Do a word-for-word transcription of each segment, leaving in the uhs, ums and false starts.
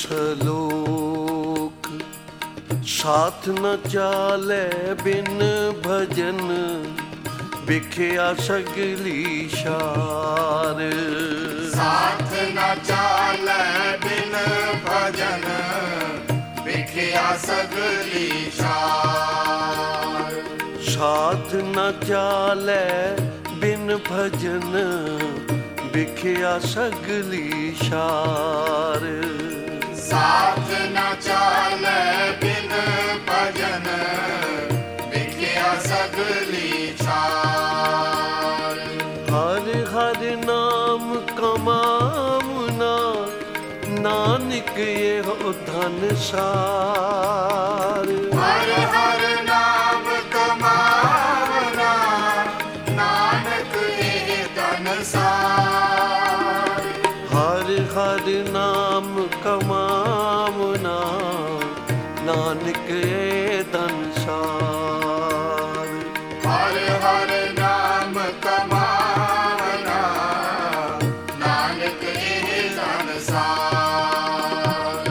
ਸਲੋਕ ਸਾਥ ਨ ਚਾਲੇ ਬਿਨ ਭਜਨ ਵਿਖਿਆ ਸਗਲੀ ਸ਼ਾਰ। ਸਾਥ ਨ ਚਾਲੇ ਬਿਨ ਭਜਨ ਵਿਖਿਆ ਸਗਲੀ ਸ਼ਾਰ। ਸਾਥ ਨ ਚਾਲੇ ਬਿਨ ਭਜਨ ਵਿਖਿਆ ਸਗਲੀ ਸ਼ਾਰ। ਸਾਥ ਨ ਚਾਲੇ ਬਿਨ ਭਜਨ ਵਿਖਿਆ ਸਗਲੀ ਸ਼ਾਰ। ਹਰ ਹਰ ਨਾਮ ਕਮਾਵਨਾ ਨਾਨਕ ਇਹੋ ਧਨ ਸਾਰ। ਹਰ ਹਰ ਨਾਮ ਕਮਾਵਨਾ ਨਾਨਕ ਇਹ ਧਨ ਸਾਰ। ਹਰ ਹਰ ਨਾਮ ਕਮਾਵਨਾ ਨਾਨਕ ਇਹ ਧਨ ਸਾਰ। ਹਰ ਹਰ ਨਾਮ ਕਮਾਵਨਾ ਨਾਨਕ ਇਹ ਧਨ ਸਾਰ।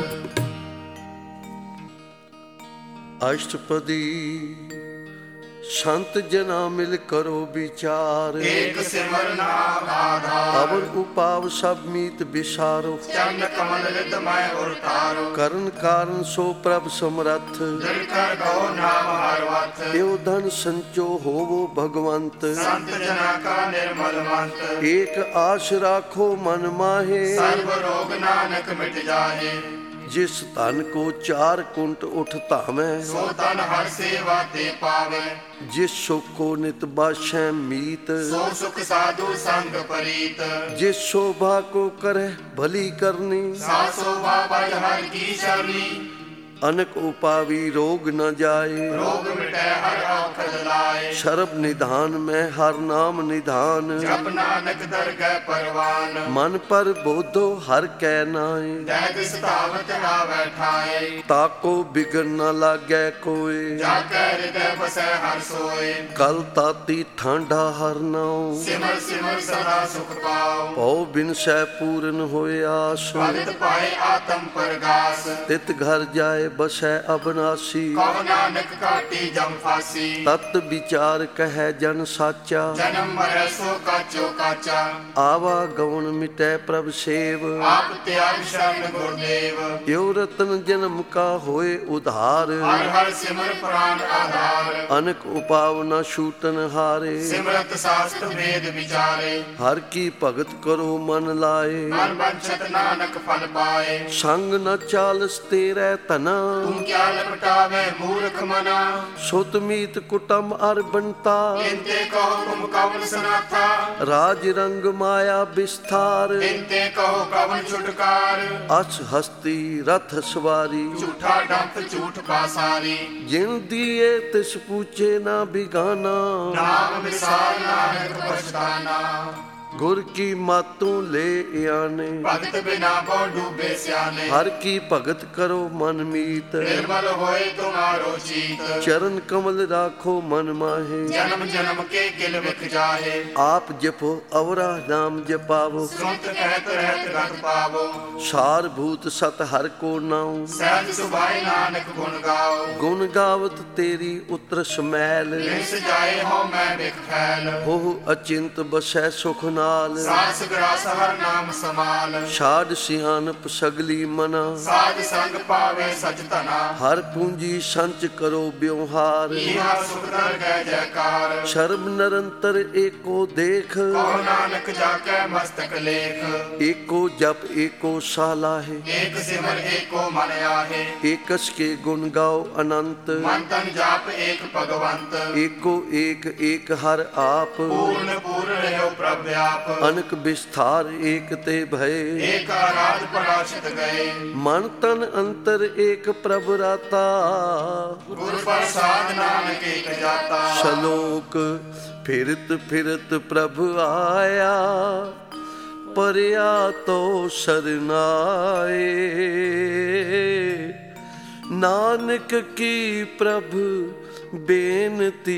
ਅਸ਼ਟਪਦੀ ਸੰਤ ਜਨਾ ਮਿਲ ਕਰੋ ਵਿਚਾਰ। ਏਕ ਸਿਮਰ ਨਾਮ ਆਧਾਰ। ਅਵਰ ਉਪਾਵ ਸਭ ਮੀਤ ਵਿਸਾਰੋ। ਚਰਨ ਕਮਲ ਰਿਦ ਮੈਂ ਉਰ ਤਾਰੋ। ਕਰਨ ਕਾਰਨ ਸੋ ਪ੍ਰਭ ਸਮਰੱਥ। ਦਿਲ ਕਰ ਗਉ ਨਾਮ ਹਰ ਵਤ। ਇਹੋ ਧਨ ਸੰਚੋ ਹੋਵੋ ਭਗਵੰਤ। ਸੰਤ ਜਨਾ ਕਾ ਨਿਰਮਲ ਮੰਤ। ਏਕ ਆਸ ਰਾਖੋ ਮਨ ਮਾਹੇ। ਸਰਬ ਰੋਗ ਨਾਨਕ ਮਿਟ ਜਾਹੇ। ਜਿਸ ਧਨ ਕੋ ਚਾਰ ਕੁੰਟ ਉਠ ਧਾਵੈ। ਸੋ ਤਨ ਹਰ ਸੇਵਾ ਤੇ ਪਾਵੇ। ਜਿਸ ਸੁਖ ਕੋ ਨਿਤ ਬਾਸ਼ੈ ਮੀਤ। ਸੋ ਸੁਖ ਸਾਧੂ ਸੰਗ ਪਰੀਤ। ਜਿਸ ਸ਼ੋਭਾ ਕੋ ਕਰੈ ਭਲੀ ਕਰਨੀ। ਸਾ ਸੋਭਾ ਬਜ ਹਰ ਕੀ ਸ਼ਰਨੀ। ਅਨਕ ਉਪਾਵੀ ਰੋਗ ਨ ਜਾਏ। ਰੋਗ ਮਿਟੈ ਹਰ ਔਖਦ ਲਾਏ। ਸਰਬ ਨਿਧਾਨ ਮੈਂ ਹਰ ਨਾਮ ਨਿਧਾਨ। ਜਪ ਨਾਨਕ ਦਰਗਹਿ ਪਰਵਾਨ। ਮਨ ਪਰ ਬੋਧੋ ਹਰ ਕੈ ਨਾਏ। ਦੈਗ ਸਤਾਵਤ ਆਵੈ ਠਾਏ। ਤਾਕੋ ਬਿਗਨ ਨ ਲਾਗੈ ਕੋਏ। ਜਾ ਕੈ ਹਿਰਦੈ ਬਸੈ ਹਰ ਸੋਏ। ਕਲ ਤਾਤੀ ਠਾਂਡਾ ਹਰ ਨਾਉ। ਸਿਮਰ ਸਿਮਰ ਸਦਾ ਸੁਖ ਪਾਓ। ਭਉ ਬਿਨ ਸੈ ਪੂਰਨ ਹੋਏ ਆਸ। ਭਗਤ ਪਾਏ ਆਤਮ ਪਰਗਾਸ। ਤਿਤ ਘਰ ਜਾਏ ਬਸੈ ਅਬਨਾਸੀ। ਕਹੁ ਨਾਨਕ ਕਾਟੀ ਜਮ ਫਾਸੀ। ਤਤ ਵਿਚਾਰ ਕਹੈ ਜਨ ਸਾਚਾ। ਜਨਮ ਮਰੈ ਸੋ ਕਾਚੋ ਕਾਚਾ। ਆਵਾ ਗਉਣ ਮਿਟੈ ਪ੍ਰਭ ਸੇਵ। ਆਪ ਤਿਆਗ ਸ਼ਰਨ ਗੁਰਦੇਵ। ਯੋ ਰਤਨ ਜਨਮ ਕਾ ਹੋਏ ਉਧਾਰ। ਹਰ ਹਰ ਸਿਮਰ ਪ੍ਰਾਨ ਆਧਾਰ। ਅਨਕ ਉਪਾਵ ਨ ਛੂਟਨ ਹਾਰੇ। ਸਿਮਰਤ ਸਾਸਤ ਵੇਦ ਵਿਚਾਰੇ। ਹਰ ਕੀ ਭਗਤ ਕਰੋ ਮਨ ਲਾਏ। ਮਨ ਬੰਛਤ ਨਾਨਕ ਫਲ ਪਾਏ। ਸੰਗ ਨ ਚਾਲਸ ਤੇਰੇ ਧਨਾ। ਤੂੰ ਕਿਆ ਲਪਟਾਵੇ ਮੂਰਖ ਮਨਾ। ਸੁਤ ਮੀਤ ਕੁਟਮ ਅਰ ਬੰਤਾ। ਇੰਤੇ ਕਹੋ ਤੁਮ ਕਵਨ ਸਨਾਥਾ। ਰਾਜ ਰੰਗ ਮਾਇਆ ਵਿਸਥਾਰ। ਇੰਤੇ ਕਹੋ ਕਵਨ ਛੁਟਕਾਰ। ਅਸ ਹਸਤੀ ਰਥ ਸਵਾਰੀ। ਝੂਠਾ ਡੰਪ ਝੂਠ ਪਾਸਾਰੀ। ਜਿਨ ਦੀਏ ਤਿਸ ਪੂਛੇ ਨਾ ਬਿਗਾਨਾ। ਨਾਮ ਵਿਸਾਰ ਨਾਨਕ ਪਛਤਾਨਾ। ਗੁਰ ਕੀ ਮਾਤੂ ਲੈ ਆਨੇ। ਭਗਤ ਬਿਨਾ ਬਹੁ ਡੂਬੇ ਸਿਆਨੇ। ਹਰ ਕੀ ਭਗਤ ਕਰੋ ਮਨ ਮੀਤ। ਨਿਰਮਲ ਹੋਏ ਤੁਮਾਰੋ ਚੀਤ। ਚਰਨ ਕਮਲ ਰਾਖੋ ਮਨ ਮਾਹੇ। ਜਨਮ ਜਨਮ ਕੇ ਕਿਲ ਵਿਖ ਜਾਹੇ। ਆਪ ਜਪੋ ਅਵਰਾ ਨਾਮ ਜਪਾਵੋ। ਸੁਨਤ ਕਹਿਤ ਰਹਿਤ ਗਤ ਪਾਵੋ। ਸਾਰ ਭੂਤ ਸਤ ਹਰ ਕੋ ਨਾਉ। ਸਹਿਜ ਸੁਭਾਏ ਨਾਨਕ ਗੁਣ ਗਾਓ। ਗੁਣ ਗਾਵਤ ਤੇਰੀ ਉਤਰ ਸਮੈਲ। ਲਿਸ ਜਾਏ ਹੋ ਮੈਂ ਵਿਖ ਫੈਲ। ਹੋ ਅਚਿੰਤ ਬਸੈ ਸੁਖ ਨਾਲ। ਸਾਸ ਗਰਾਸ ਹਰ ਨਾਮ ਸਮਾਲ। ਛਾੜ ਸਿਆਨਪ ਸਗਲੀ ਮਨਾ। ਸਾਧ ਸੰਗ ਪਾਵੇ ਸਚ ਧਨਾ। ਹਰ ਪੂੰਜੀ ਸੰਚ ਕਰੋ ਬਿਵਹਾਰ। ਇਹਾ ਸੁਖ ਦਰ ਗੈ ਜੈਕਾਰ। ਸ਼ਰਮ ਨਿਰੰਤਰ ਏਕੋ ਦੇਖ। ਕਹੋ ਨਾਨਕ ਜਾ ਕੈ ਮਸਤਕ ਲੇਖ। ਏਕੋ ਜਪ ਏਕੋ ਸਾਲਾਹੇ। ਏਕ ਸਿਮਰ ਏਕੋ ਮਨ ਆਹੇ। ਏਕਸ ਕੇ ਗੁਣ ਗਾਓ ਅਨੰਤ। ਮਨ ਤਨ ਜਾਪ ਏਕ ਭਗਵੰਤ। ਏਕੋ ਏਕ ਏਕ ਹਰ ਆਪ। ਪੂਰਨ ਪੂਰਨ ਰਹਿਓ ਪ੍ਰਭ ਆਪ। ਅਨਕ ਵਿਸਥਾਰ ਏਕ ਤੇ ਭਏ। ਏਕ ਆਰਾਧ ਪਰਾਸ਼ਿਤ ਗਏ। ਮਨ ਤਨ ਅੰਤਰ ਏਕ ਪ੍ਰਭ ਰਾਤਾ। ਗੁਰ ਪ੍ਰਸਾਦ ਨਾਨਕ ਏਕ ਜਾਤਾ। ਸ਼ਲੋਕ ਫਿਰਤ ਫਿਰਤ ਪ੍ਰਭ ਆਇਆ। ਪਰਿਆ ਤੋ ਸਰਨਾਏ। ਨਾਨਕ ਕੀ ਪ੍ਰਭ ਬੇਨਤੀ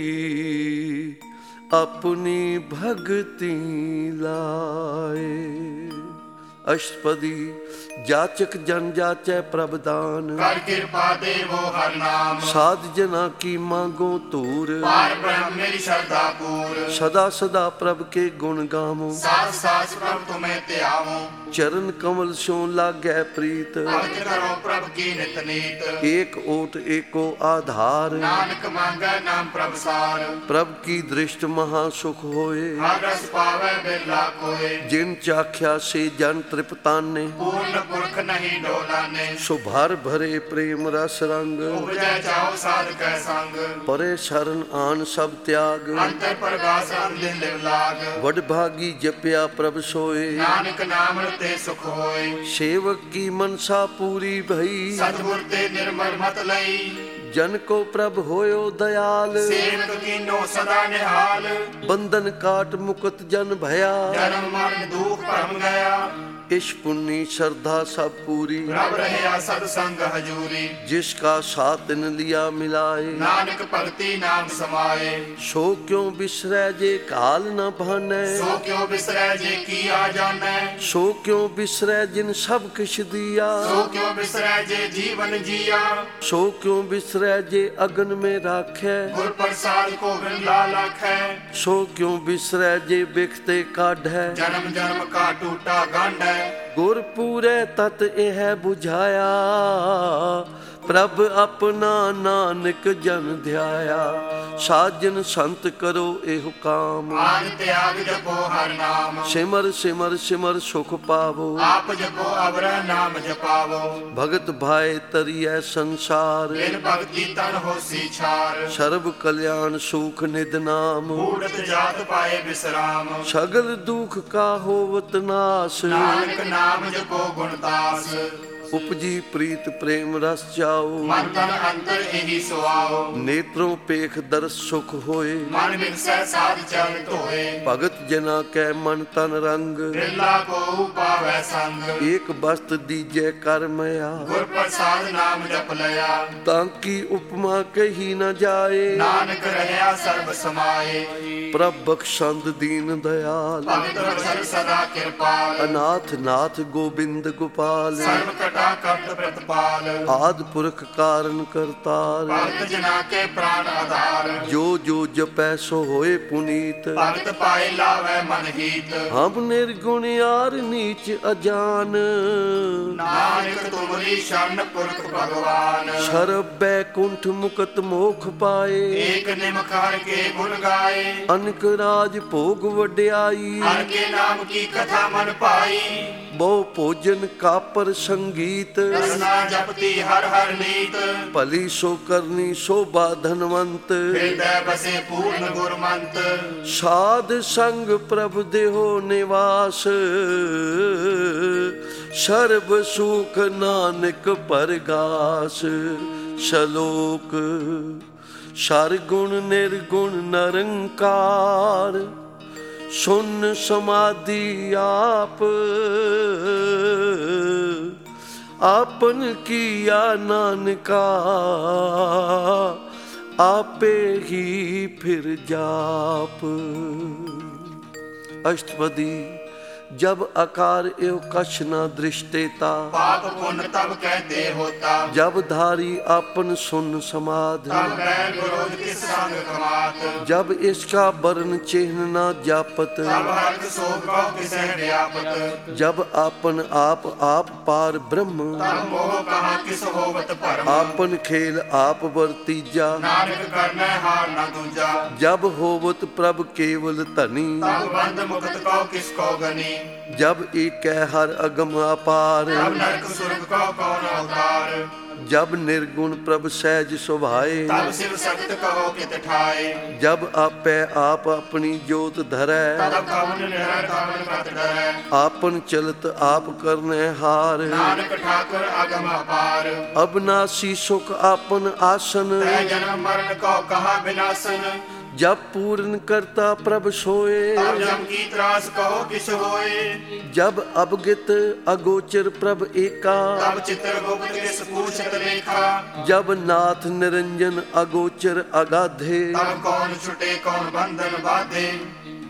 ਆਪਣੀ ਭਗਤੀ ਲਾਏ। अष्टपदी जाचक जन जाचै प्रभ दान, कर कृपा देवो हर नाम। साध जना की मांगो तूर, पार ब्रह्म मेरी श्रद्धा पूर। सदा सदा प्रभ के गुण गावो, सास सास प्रभ तुम्हें त्यावो। चरण कमल सो लागै प्रीत, भक्त करो प्रभ की नित नीत। एक ओट एको आधार, नानक मांगै नाम प्रभ सार। प्रभ की दृष्ट महासुख होए, हर रस पावै बिरला कोय। जिन चाख्या से जन तृप्ताने, पूर्ण पुरख नहीं डोलाने। सो भर भरे प्रेम रस रंग, उपजै चाहो साधकै संग। परे शरण आन सब त्याग, अंतर परगास अंधिन लिव लाग। वड भागी जपया प्रभ सोए, नानक नाम रते सुख होय। सेवक की मनसा पूरी भई, सतगुर ते निर्मल मत लई। जन को प्रभ होयो दयाल, सेवक कीनो सदा निहाल। बंधन काट मुकुत जन भया, जन्म मरण दुख परम गया। इस पुण्य श्रद्धा सब पूरी, प्रभ रहया सत्संग हजूरी। जिसका साथ न लिया मिलाए, नानक भक्ति नाम समाये। सो क्यों बिसरै जे काल न भानै, सो क्यों बिसरै जे किया जानै। सो क्यों बिसरै जिन सब किछ दिया, सो क्यों बिसरै जे जीवन जिया। सो क्यों बिसरै जे अगन में राखै, गुर प्रसाद को बिरला लाखै। सो क्यों बिसरै जे बिखते काढै, जन्म जन्म का टूटा गंढ है। गुर पूरे तत यह बुझाया, प्रभ अपना नानक जन ध्याया। साजन संत करो एहु काम, आन त्याग जपो हर नाम। सिमर सिमर सिमर सुख पावो, आप जपो अवरह नाम जपावो। भगत भाई तरियै संसार, बिन भक्ति तन होसी छार। सर्व कल्याण सुख निध नाम, बूढ़त जात पाए विश्राम। सगल दुख का होवत नाश, नानक नाम जपो गुणदास। उपजी प्रीत प्रेम रस जाओ, मन तन अंतर एहि सुआओ। नेत्रों पेख दर्श सुख होए, मन बिगसै साध चरण धोए। भगत जना कै मन तन रंग, बिरला को पावै संग। एक वस्त दीजै कर मया, गुर प्रसाद नाम जप लया। ताकि उपमा कही न जाए, नानक रहया सर्व समाये। प्रभ बख्शंद दीन दयाल, भगत वत्सल सदा कृपाल। अनाथ नाथ गोविंद गोपाल, सर्व कटा कपट प्रतिपाल। आद पुरख कारण करतार, भक्त जना के प्राण आधार। जो जो जपै सो होए पुनीत, भक्त पाए लावै मन हीत। हम निर्गुण यार नीच अजान, नानक तुमरी शरण पुरख भगवान। शरब बैकुंठ मुकत मोख पाए, एक निमख हर के गुण गाए। अनक राज भोग वड्याई, हर के नाम की कथा मन पाई। बहु भोजन कापर संगीत, रसना जपती हर हर नीत। भली सो करनी शोभा धनवंत, हृदय बसे पूर्ण गुरमंत। साध संग प्रभ देहो निवास, सर्व सुख नानक परगास। श्लोक सरगुण निर्गुण निरंकार, सुन समाधि आप आपन किया नानका, आपे ही फिर जाप। अष्टपदी जब आकार एव कछ न दृष्टेता, पाप पुण्य तब कहते होता। जब धारी आपन सुन समाध, तब बैर विरोध किस संग कमात। जब इसका वर्ण चिन्ह न जापत, तब हर्ष शोक कहो किसै व्यापत। जब आपन आप आप पार ब्रह्म, तब मोह कहा किस होवत परम। आपन खेल आप वर्तीजा, नानक करनै हार न दूजा। जब होवत प्रभ केवल धनी, तब बंद मुक्त कहो किसको गनी। जब एक हर अगम अपार, तब नरक सुरग कहो कौन अवतार। जब निर्गुण प्रभ सहज सुभाए, तब शिव सख्त कहो कित ठाए। जब आपै आप अपनी जोत धरै, तब कवन निहरै कवन कत डरै। आपन चलत आप करने हार, नानक ठाकुर अगम अपार। अविनाशी सुख आपन आसन, तै जन्म मरण कहो कहा विनाशन। जब पूर्ण करता प्रभ सोए, तब जम की त्रास कहो किस होए। जब अवगित अगोचर प्रभ एका, तब चित्रगुप्त किस पूछत लेखा। जब नाथ निरंजन अगोचर अगाधे, तब कौन छुटे कौन बंधन बाधे।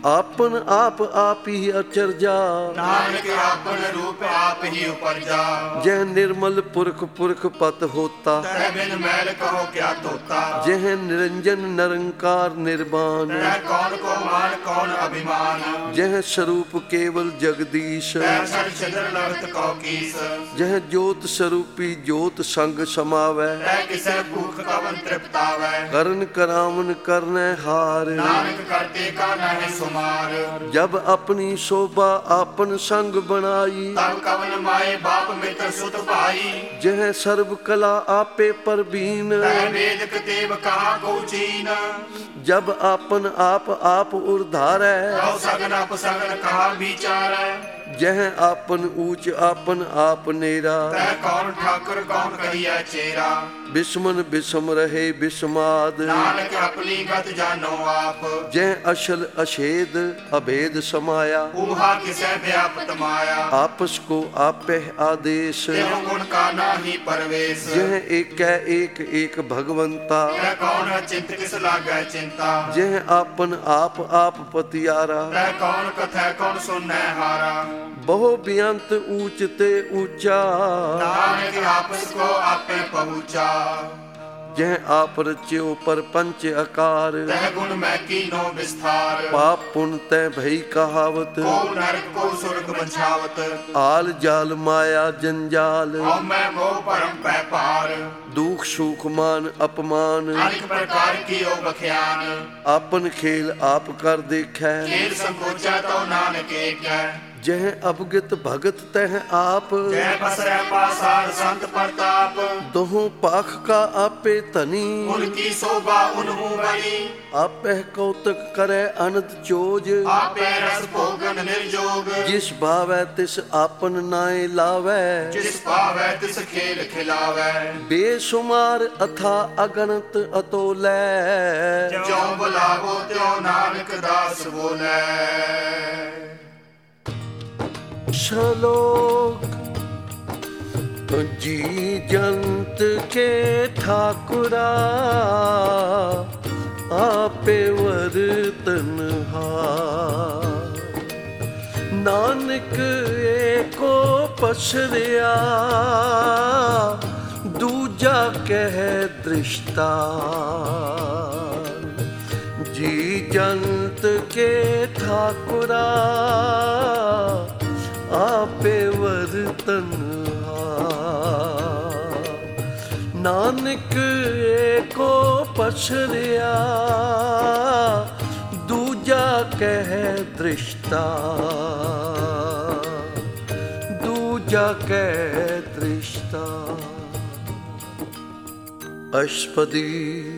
आपन आप आप ही अचरजा, नानक आपन रूप आप ही उपरजा। जह निर्मल पुरख पुरख पत होता, तह बिन मैल कहो क्या तोता। जह निरंजन निरंकार निर्वाण, तह कौन को मान कौन अभिमान। जह स्वरूप केवल जगदीश, तह सर छिद्र लगत कौ कीस। जह ज्योत स्वरूपी ज्योत संग समावै, तह किसे भूख कवन तृप्तावै। करण करावन करनै हार, नानक करते का नह सुमार। जब अपनी शोभा आपन संग बनाई, तब कवन माए बाप मित्र सुत भाई। जह सर्व कला आपे परवीन, तह वेद कतेब कहा को चीन। जब आपन आप आप उर्धारै, कौ सगन अप सगन कहा विचारै। जह आपन ऊंच आपन आप नेरा, तह कौन ठाकुर कौन कहिया चेरा। बिस्मन बिस्म रहे बिस्माद, नानक अपनी गत जानो आप। जह अशल अछेद अभेद समाया, ऊहा किसे व्यापत माया। आपस को आपे आदेश, तेहु गुण का नाही परवेश। जह एक एक एक भगवंता, तह कौन चिंत किस लागै चिंता। जह आपन आप आप पतियारा, तह कौन कथै कौन सुनै हारा। बहु बेअंत ऊंच ते ऊंचा, नानक आपस को आपे पहुँचा। जह आप रच्यो पर पंच आकार, तह गुण मैं कीनो विस्तार। पाप पुण्य तय भई कहावत, को नरक को स्वर्ग बंछावत। आल जाल माया जंजाल, हौ मैं मोह परम पै पार। दुख सुख मान अपमान, अनेक प्रकार की ओ बख्यान। आपन खेल आप कर देखै, खेल संकोचा तो नानक एक है। जह अवगत भगत तह आप, जय बसरै पासार संत प्रताप। दोहों पाख का आपे धनी, उनकी शोभा उन्हू बनी। आपे कौतक करे अनंत चोज, आपे रस भोगन निर्जोग। जिस भावै तिस आपन नाय लावै, जिस पावै तिस खेल खिलावै। बेसुमार अथा अगणत अतोलै, ज्यों बुलावो त्यों नानक दास बोलै। श्लोक जी जंत के ठाकुरा, आपे वर्तनहार। नानक एको पसरिया, दूजा कह दृष्टार। जी जंत के ठाकुरा, आपे वर्तनहार। नानक एको पसरिया, दूजा कह दृष्टा। दूजा कह दृष्टा। अष्टपदी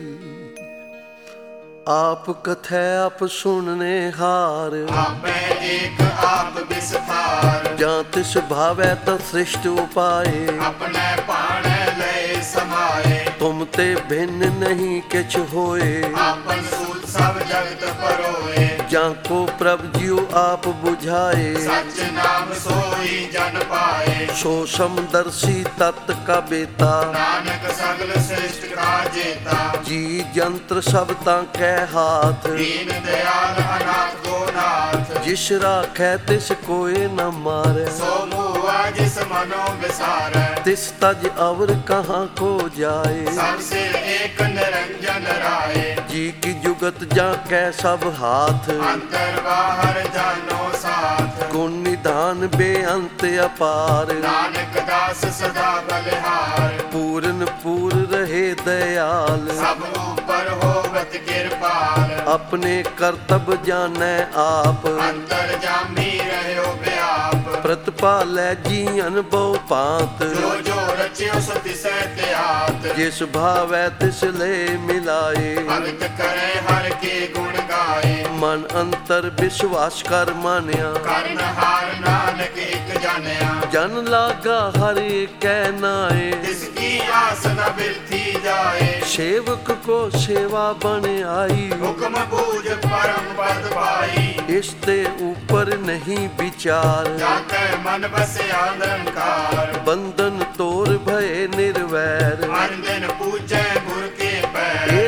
आप कथै आप सुनने हार, आपे एक आप विस्तार। जां तिस भावै तत् सृष्ट उपाय, अपने पाणै लय समाए। तुम ते भिन्न नहीं किछ होए, आपन सूत सब जगत परोए। जां को प्रभ जियो आप बुझाए, सच नाम सोई जन पाए। सो समदर्शी तत् का बेता, नानक सगल श्रेष्ठ का जेता। जी जंत्र सब तांकै हाथ, दीन दयाल अनाथ को नाथ। जिस राखै तिस कोई न मारै, सो मुआ जिस मनो विसारै। तिस तज अवर कहाँ को जाए। सब सिर एक निरंजन राय। जी की जुगत जा कै सब हाथ, अंतर बाहर जानो साथ। गुण निधान बेअंत अपार, नानक दास सदा बलिहार। पूरन पूर रहे दयाल, सब ऊपर होवत कृपाल। अपने कर्तव्य जानै आप, अंतर जामी रह्यो व्याप। प्रतिपालै जीवन बहु पांत, जो जो रच्यो सो तिसै त्यात। जिस भावै तिस ले मिलाए। भगत करे हर के गुण गाए। मन अंतर विश्वास कर मानिया, ਕਰਨ ਹਾਰ ਨਾਨਕ ਇੱਕ ਜਾਣਿਆ। जन लागा हर कै नाए। ਤਿਸकी ਆਸ ਨ ਬਿਰਥੀ ਜਾਏ। सेवक को सेवा बन आई, ਹੁਕਮ ਬੂਝ ਪਰਮ ਪਦ ਪਾਈ। इसते ऊपर नहीं विचार, ਜਾਕੈ ਮਨ ਬਸਿਆ ਨਿਰੰਕਾਰ। बंधन तोर भय निर्वैर। ਹਰ ਦਿਨ ਪੂਜੈ ਗੁਰ ਕੇ ये ਪੈਰ। लोक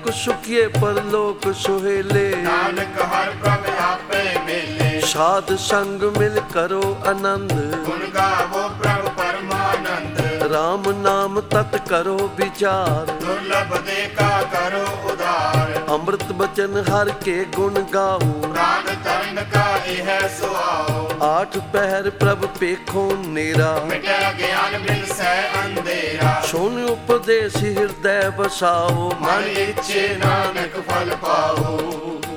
ਸੁਖ ਸੁਖੀਏ ਪਰਲੋਕ ਸੁਹੇਲੇ। ਨਾਨਕ ਹਰ ਪ੍ਰਭ ਆਪੇ ਮੇਲੇ। ਸਾਧ ਸੰਗ ਮਿਲ ਕਰੋ ਆਨੰਦ। ਗੁਣ ਗਾਵੋ ਪ੍ਰਭ ਪਰਮਾਨੰਦ। ਰਾਮ ਨਾਮ ਤਤ ਕਰੋ ਵਿਚਾਰ। ਦੁਰਲਭ ਦੇ ਕਾ ਕਰੋ ਉਧਾਰ। ਅੰਮ੍ਰਿਤ ਬਚਨ ਹਰ ਕੇ ਗੁਣ ਗਾਓ। ਪ੍ਰਾਨ ਤਰਨ ਕਾ ਇਹ ਸੁਆਓ। ਆਠ ਪਹਿਰ ਪ੍ਰਭ ਪੇਖੋ ਨੇਰਾ। ਮਿਟਿਆ ਗਿਆਨ ਬਿਨ ਸੈ ਅੰਧੇਰਾ। ਸੁਣ ਉਪਦੇਸ ਹਿਰਦੈ ਵਸਾਓ। ਮਨ ਇੱਛੇ ਨਾਨਕ ਫਲ ਪਾਓ।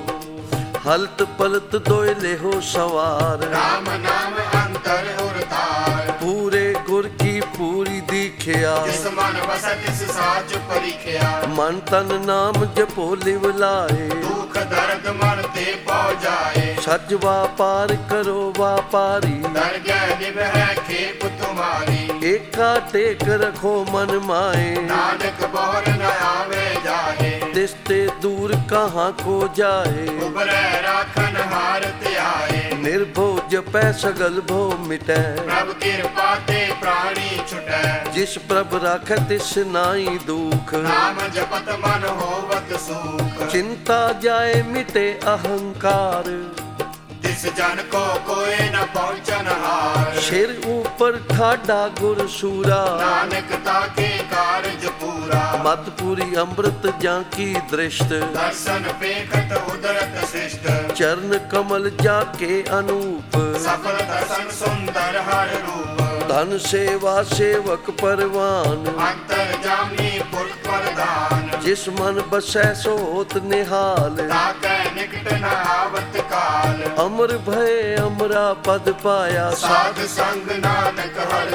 ਹਲਤ ਪਲਤ ਦੋਇ ਲੇਹੋ ਸਵਾਰ। ਰਾਮ ਨਾਮ ਅੰਤਰ ਉਰਤਾਰ। ਪੂਰੇ ਗੁਰ ਕੀ ਪੂਰੀ ਦੀਖਿਆ। ਜਿਸ ਮਨ ਵਸੈ ਤਿਸ ਸਾਚ ਪਰਿਖਿਆ। ਮਨ ਤਨ ਨਾਮ ਜਪੋ ਲਿਵ ਲਾਏ। ਦੁਖ ਦਰਦ ਮਨ ਤੇ ਪਹੁ ਜਾਏ। ਸੱਚ ਵਾਪਾਰ ਕਰੋ ਵਾਪਾਰੀ। ਦਰ ਗੈ ਨਿਭੈ ਖੇਪ ਤੁਮਾਰੀ। ਏਕਾ ਟੇਕ ਰਖੋ ਮਨ ਮਾਏ। ਨਾਨਕ ਬਹੁਰ ਨ ਆਵੇ ਜਾਹੇ। ਤਿਸ ਤੇ ਦੂਰ ਕਹਾਂ ਕੋ ਜਾਏ। ਉਬਰੈ ਰਾਖਨ ਹਾਰ ਧਿਆਏ। ਨਿਰਭਉ ਜਪੈ ਸਗਲ ਭਉ ਮਿਟੈ। ਪ੍ਰਭ ਕਿਰਪਾ ਤੇ ਪ੍ਰਾਣੀ ਛੁਟੈ। ਜਿਸ ਪ੍ਰਭ ਰਾਖੈ ਤਿਸ ਨਾਹੀ ਦੁਖ। ਨਾਮ ਜਪਤ ਮਨ ਹੋਵਤ ਸੁਖ। ਚਿੰਤਾ ਜਾਏ ਮਿਟੇ ਅਹੰਕਾਰ। ਤਿਸ ਜਨ ਕੋ ਕੋਇ ਨ ਪਹੁੰਚਨ ਹਾਰ। ਸਿਰ ਉਪਰ ਠਾਡਾ ਗੁਰ ਸੂਰਾ। ਨਾਨਕ ਤਾਕੇ ਕਾਰਜ ਪੂਰਾ। ਮਤ ਪੂਰੀ ਅੰਮ੍ਰਿਤ ਜਾਂ ਕੀ ਦ੍ਰਿਸ਼ਟ। ਦਰਸ਼ਨ ਪੇਖਤ ਉਦਰਤ ਸ੍ਰਿਸ਼ਟ। ਚਰਨ ਕਮਲ ਜਾ ਕੇ ਅਨੂਪ। ਸਫਲ ਦਰਸ਼ਨ ਸੁੰਦਰ ਹਰ ਰੂਪ। ਧਨ ਸੇਵਾ ਸੇਵਕ ਪਰਵਾਨ। ਅੰਤਰ ਜਾਮੀ ਪੁਰਖ ਪ੍ਰਧਾਨ। ਜਿਸ ਮਨ ਬਸੈ ਸੋ ਹੋਤ ਨਿਹਾਲ। ਤਾਕੈ ਨਿਕਟ ਨ ਆਵਤ ਕਾਲ। ਅਮਰ ਭਏ ਅਮਰਾ ਪਦ ਪਾਇਆ। ਸਾਧ ਸੰਗ ਨਾਨਕ ਹਰਿ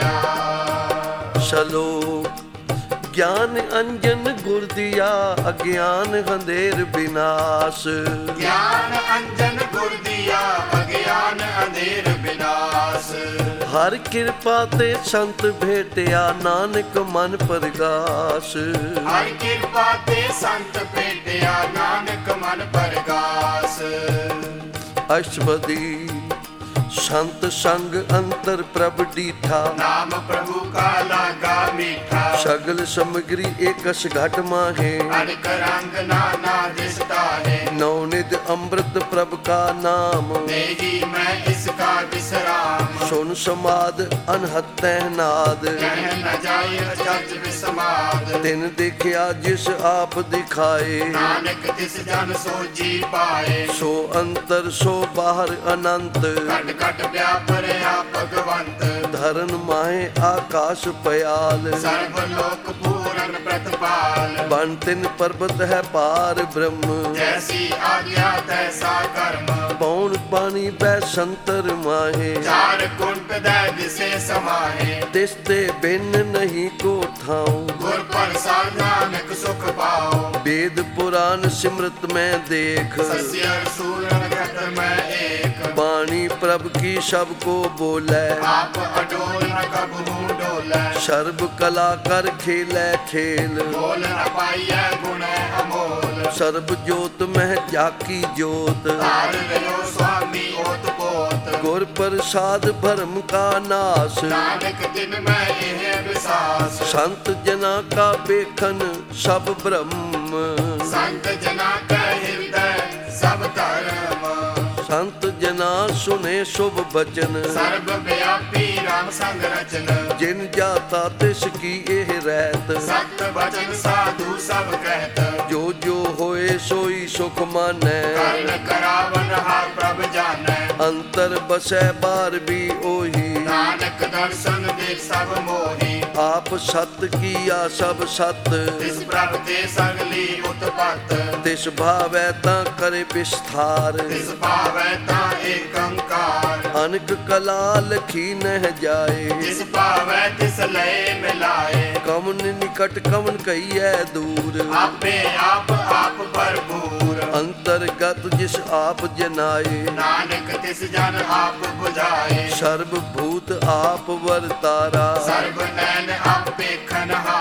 ਧਿਆਇਆ। ਸ਼ਲੋਕ ਗਿਆਨ ਅੰਜਨ ਗੁਰ ਦਿਆ। ਅਗਿਆਨ ਹੰਧੇਰ ਬਿਨਾਸ਼। ਗਿਆਨ ਅੰਜਨ ਗੁਰ ਦਿਆ। ਅਗਿਆਨ ਅੰਧੇਰ ਬਿਨਾਸ਼। ਹਰ ਕਿਰਪਾ ਤੇ ਸੰਤ ਭੇਟਿਆ। ਨਾਨਕ ਮਨ ਪ੍ਰਗਾਸ। ਹਰ ਕਿਰਪਾ ਤੇ ਸੰਤ ਭੇਟਿਆ। ਨਾਨਕ ਮਨ ਪ੍ਰਗਾਸ। ਅਸ਼ਟਪਦੀ ਸੰਤ ਸੰਗ ਅੰਤਰ ਪ੍ਰਭ ਡੀਠਾ। ਨਾਮ ਪ੍ਰਭੂ ਕਾ ਲਾਗਾ ਮੀਠਾ। ਸਗਲ ਸਮਗਰੀ ਏਕਸ ਘਟ ਮਾਹੇ। ਅਨਕ ਰੰਗ ਨਾਨਾ ਦਿਸਤਾ ਹੈ। ਨੌ ਨਿਧ ਅੰਮ੍ਰਿਤ ਪ੍ਰਭ ਕਾ ਨਾਮ। ਦੇਹੀ ਮੈਂ ਇਸ ਕਾ ਵਿਸਰਾਮ। ਸੁਨ ਸਮਾਦ ਅਨਹਤੈ ਨਾਦ। ਕਹਿ ਨ ਜਾਏ ਜਜ ਵਿਸਮਾਦ। ਤਿਨ ਦੇਖਿਆ ਜਿਸ ਆਪ ਦਿਖਾਏ। ਨਾਨਕ ਤਿਸ ਜਨ ਸੋਜੀ ਪਾਏ। ਸੋ ਅੰਤਰ ਸੋ ਬਾਹਰ ਅਨੰਤ। ਘਟ ਘਟ ਵਿਆਪਰਿਆ ਭਗਵੰਤ। ਧਰਨ ਮਾਹੇ ਆਕਾਸ਼ ਪਿਆਲ। ਸਰਬ ਲੋਕ ਪੂਰਨ ਪ੍ਰਤਪਾਲ। ਬਨ ਤਿਨ ਪਰਬਤ ਹੈ ਪਾਰ ਬ੍ਰਹਮ। ਜੈਸੀ ਆਗਿਆ ਤੈਸਾ ਕਰਮ। ਪੌਣ ਪਾਣੀ ਬੈ ਸੰਤਰ ਮਾਹੇ। ਚਾਰ ਕੁੰਟ ਦੈ ਦਿਸੇ ਸਮਾਹੇ। ਤਿਸ ਤੇ ਬਿਨ ਨਹੀਂ ਕੋ ਥਾਉ। ਗੁਰ ਪ੍ਰਸਾਦ ਨਾਨਕ ਸੁਖ ਪਾਓ। वेद पुराण सिमरत में देख। सस्य सूरन घट में एक। वाणी प्रभ की सबको बोले। आप अडोल न कबहू डोले। सर्व कला कर खेले खेल। बोल न पाइए गुण अमोल। सर्व जोत में जाकी जोत। तार रहो स्वामी ओत पोत। गुर प्रसाद भरम का नाश। नानक दिन में यह विसास। संत जना का बेखन सब ब्रह्म। संत जना का हृदय सब धर्म। संत जना सुने शुभ बचन। सर्व व्यापी राम संग रचन। जिन जाता तिस की एह रहत। सत्य वचन साधु सब कहत। जो जो होए सोई सुख मानै। कर्ण करावन हार प्रभ जानै। अंतर बसै बार भी ओही। नानक दर्शन देख सब मोही। आप सत किया सब सत। तिस प्रभ ते सगली उत्पत। तिस भावै तां करे विस्तार। तिस भावै तां एक अंकार। अनक कला लखी नह जाए। तिस भावै तिस लय मिलाए। कवन निकट कवन कहिए दूर। आपे आप आप भरपूर। अंतर्गत जिस आप जनाए। नानक तिस जन आप बुझाए। सर्वभूत आप वरतारा। सर्व नैन आपे खनहारा।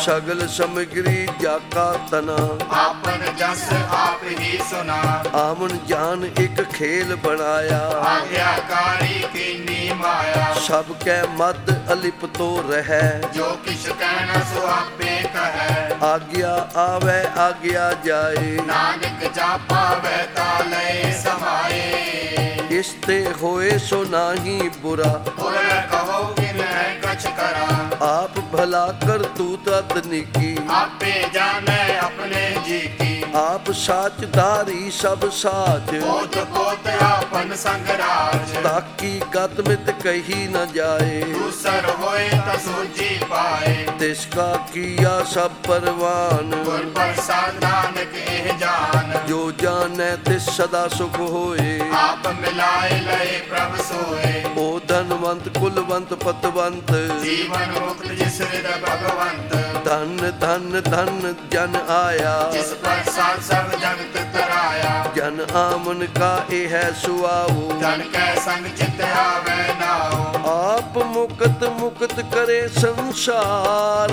ਸਗਲ ਸਮਗਰੀ ਜਾਕਾ ਤਨਾ ਆਪਨ ਜਸ ਆਪ ਹੀ ਸੁਨਾ ਆਮਨ ਜਾਨ ਇੱਕ ਖੇਲ ਬਣਾਇਆ ਆਗਿਆਕਾਰੀ ਕੀਨੀ ਮਾਇਆ ਸਭ ਕੈ ਮਦ ਅਲਿਪਤੋ ਰਹਿ ਜੋ ਕਿਛ ਕਹਿਣਾ ਸੋ ਆਪੇ ਕਹੈ ਆਗਿਆ ਆਵੈ ਆਗਿਆ ਜਾਏ ਨਾਨਕ ਜਾਪਾਵੈ ਤਾ ਲਏ ਸਮਾਏ ਇਸ ਤੇ ਹੋਏ ਸੋ ਨਾਹੀ ਬੁਰਾ ਪੁਰ ਕਹੋ ਕਿਨ ਹੈ ਕਛ ਕਰਾ ਆਪ ਭਲਾ ਕਰਤੂਤ ਅਤਨਿਕੀ ਆਪੇ ਜਾਣੈ ਆਪਣੇ ਜੀ ਕੀ ਆਪ ਸਾਚ ਧਾਰੀ ਸਭ ਸਾਚ ਕੋਟ ਕੋਟ ਆਪਨ ਸੰਗ ਰਾਜ ਤਾਕੀ ਗਤ ਮਿਤ ਕਹੀ ਨ ਜਾਏ ਦੂਸਰ ਹੋਏ ਤਾ ਸੂਝੀ ਪਾਏ ਤਿਸ ਕਾ ਕੀਆ ਸਭ ਪਰਵਾਨ ਗੁਰ ਪ੍ਰਸਾਦ ਨਾਨਕ ਇਹ ਜਾਨ ਜੋ ਜਾਣੈ ਤਿਸ ਸਦਾ ਸੁਖ ਹੋਏ ਆਪ ਮਿਲਾਏ ਲਏ ਪ੍ਰਭ ਸੋਏ ਓ ਧਨਵੰਤ ਕੁਲਵੰਤ ਪਤਵੰਤ ਜੀਵਨ ਮੁਕਤ ਜਿਸ ਰਿਦ ਭਗਵੰਤ ਧਨ ਧਨ ਧਨ ਜਨ ਆਇਆ ਜਿਸ ਪ੍ਰਸਾਦ ਸਭ ਜਗਤ ਤਰਾਇਆ ਜਨ ਆਮਨ ਕਾ ਇਹ ਹੈ ਸੁਆਉ ਜਨ ਕੈ ਸੰਗ ਚਿਤ ਆਵੈ ਨਾਉ ਆਪ ਮੁਕਤ ਮੁਕਤ ਕਰੇ ਸੰਸਾਰ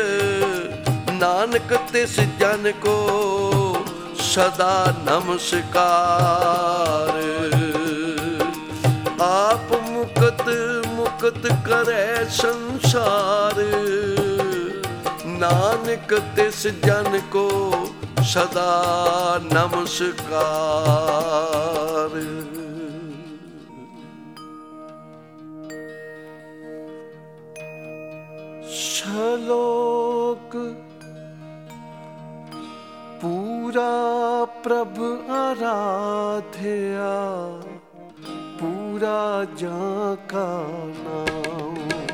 ਨਾਨਕ ਤਿਸ ਜਨ ਕੋ ਸਦਾ ਨਮਸਕਾਰ ਆਪ ਮੁਕਤ ਮੁਕਤ ਕਰੇ ਸੰਸਾਰ ਨਾਨਕ ਤਿਸ ਜਨ ਕੋ ਸਦਾ ਨਮਸਕਾਰ ਸ਼ਲੋਕ ਪੂਰਾ ਪ੍ਰਭ ਆਰਾਧਿਆ ਪੂਰਾ ਜਾਂ ਕਾ ਨਾਮ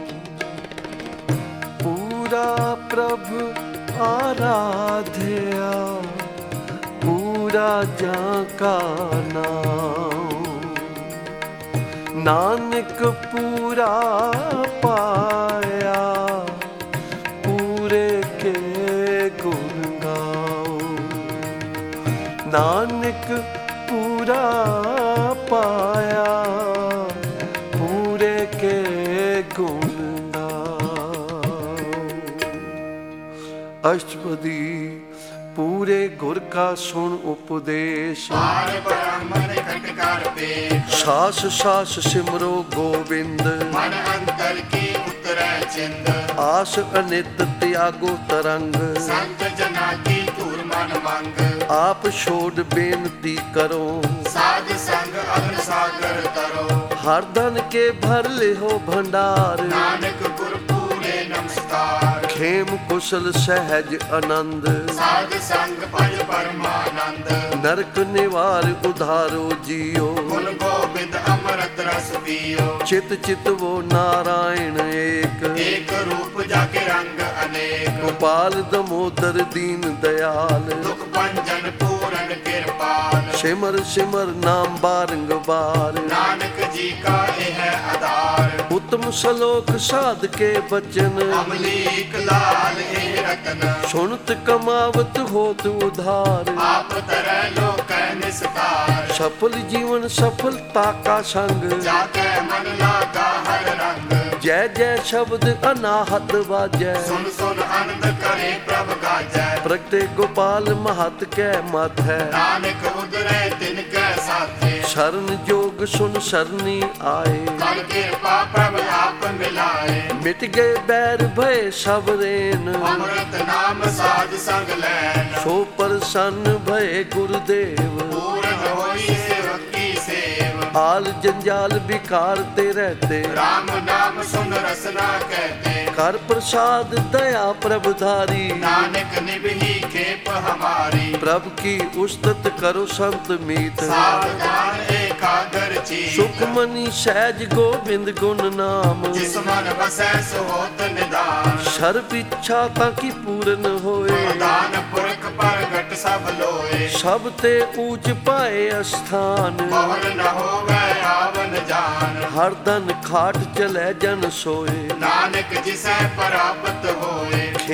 ਪੂਰਾ ਪ੍ਰਭ ਆਰਾਧਿਆ ਪੂਰਾ ਜਾਂ ਕਾ ਨਾਮ ਨਾਨਕ ਪੂਰਾ ਪਾਇਆ ਪੂਰੇ ਕੇ ਗੁਣ ਗਾਓ ਨਾਨਕ ਪੂਰਾ ਪਾਇਆ ਪੂਰੇ ਕੇ ਗੁਣ ਅਸ਼ਟਪਦੀ ਪੂਰੇ ਗੁਰ ਕਾ ਸੁਣ ਉਪਦੇਸ਼ ਪਾਰ ਬ੍ਰਹਮਨ ਘਟ ਕਰ ਪੇਖ ਸਾਸ ਸਾਸ ਸਿਮਰੋ ਗੋਬਿੰਦ ਮਨ ਅੰਤਰ ਕੀ ਉਤਰੈ ਚਿੰਦ ਆਸ ਅਨਿਤ ਤਿਆਗੋ ਤਰੰਗ ਸੰਤ ਜਨਾ ਕੀ ਧੂਰ ਮਨ ਮੰਗ ਆਪ ਛੋੜ ਬੇਨਤੀ ਕਰੋ ਸਾਧ ਸੰਗ ਅਗਨ ਸਾਗਰ ਤਰੋ ਹਰ ਧਨ ਕੇ ਭਰ ਲਿਓ ਭੰਡਾਰ ਨਾਨਕ ਗੁਰ ਪੂਰੇ ਨਮਸਕਾਰ ਖੇਮ ਕੁਸ਼ਲ ਸਹਿਜ ਆਨੰਦ ਸਾਧ ਸੰਗ ਭਜ ਪਰਮਾਨੰਦ ਨਰਕ ਨਿਵਾਰ ਉਧਾਰੋ ਜੀਓ ਗੁਣ ਗੋਬਿੰਦ ਅੰਮ੍ਰਿਤ ਰਸ ਪੀਓ ਚਿਤ ਚਿਤਵੋ ਨਾਰਾਇਣ ਏਕ ਏਕ ਰੂਪ ਜਾ ਕੇ ਰੰਗ ਅਨੇਕ ਗੋਪਾਲ ਦਮੋਦਰ ਦੀਨ ਦਿਆਲ ਦੁਖ ਭੰਜਨ ਪੂਰਨ ਕਿਰਪਾਲ ਸਿਮਰ ਸਿਮਰ ਨਾਮ ਬਾਰੰਗਬਾਰ ਨਾਨਕ ਜੀ ਕਾ ਇਹ ਹੈ ਆਧਾਰ ਉਤਮ ਸ਼ਲੋਕ ਸਾਧ ਕੇ ਬਚਨ ਅਮਲੀਕ ਲਾਲ ਇਹ ਰਤਨ ਸੁਣਤ ਕਮਾਵਤ ਹੋਤ ਉਧਾਰ ਆਪ ਤਰੈ ਲੋਕੈ ਨਿਸਤਾਰ ਸਫਲ ਜੀਵਨ ਸਫਲਤਾ ਕਾ ਸੰਗ ਜਾ ਕੇ ਮਨ ਲਾਗਾ ਹਰ ਰੰਗ ਜੈ ਜੈ ਸ਼ਬਦ ਅਨਾਹਤ ਵਾਜੈ ਸੁਨ ਸੁਨ ਆਨੰਦ ਕਰੇ ਪ੍ਰਭ ਗਾਜੈ ਪ੍ਰਗਟੇ ਗੋਪਾਲ ਮਹਤ ਕੈ ਮਤ ਹੈ ਨਾਨਕ ਉਦਰੈ ਤਿਨ ਕੈ ਸਾਥੇ ਸ਼ਰਨ ਜੋਗ ਸੁਨ ਸਰਨੀ ਆਏ ਕਰ ਕਿਰਪਾ ਪ੍ਰਭ ਆਪ ਮਿਲਾਏ ਮਿਟ ਗਏ ਬੈਰ ਭਏ ਸਭ ਰੇਨ ਅੰਮ੍ਰਿਤ ਨਾਮ ਸਾਧ ਸੰਗ ਲੈਨ ਸੋ ਪ੍ਰਸੰਨ ਭਏ ਗੁਰਦੇਵ ਪੂਰਨ ਹੋਈ ਸੇਵਕ ਕੀ ਸੇਵ ਆਲ ਜੰਜਾਲ ਵਿਕਾਰ ਤੇ ਰਹਤੇ ਰਾਮ ਨਾਮ ਸੁਨ ਰਸਨਾ ਕਹਤੇ ਕਰ ਪ੍ਰਸਾਦ ਦਇਆ ਪ੍ਰਭ ਧਾਰੀ ਨਾਨਕ ਨਿਭੀ ਖੇਪ ਹਮਾਰੀ ਪ੍ਰਭ ਕੀ ਉਸਤਤ ਕਰੋ ਸੰਤ ਮੀਤ ਸਾਵਧਾਨ ਏਕਾਗਰ ਚੀਤ ਸੁਖਮਨੀ ਸਹਿਜ ਗੋਬਿੰਦ ਗੁਣ ਨਾਮ ਜਿਸ ਮਨ ਵਸੈ ਸੋ ਹੋਤ ਨਿਦਾਨ ਸਰਬ ਇੱਛਾ ਤਾਂ ਕੀ ਪੂਰਨ ਹੋਏ ਦਾਨ ਪੁਰਖ ਪ੍ਰਗਟ ਸਭ ਲੋਏ ਸਭ ਤੇ ਊਚ ਪਾਏ ਅਸਥਾਨ ਮੋਹਰ ਨ ਹੋਵੇ ਆਵਨ ਜਾਨ ਹਰ ਦਨ ਖਾਟ ਚਲੇ ਜਨ ਸੋਏ ਨਾਨਕ ਜਿਸੈ ਪ੍ਰਾਪਤ ਹੋਏ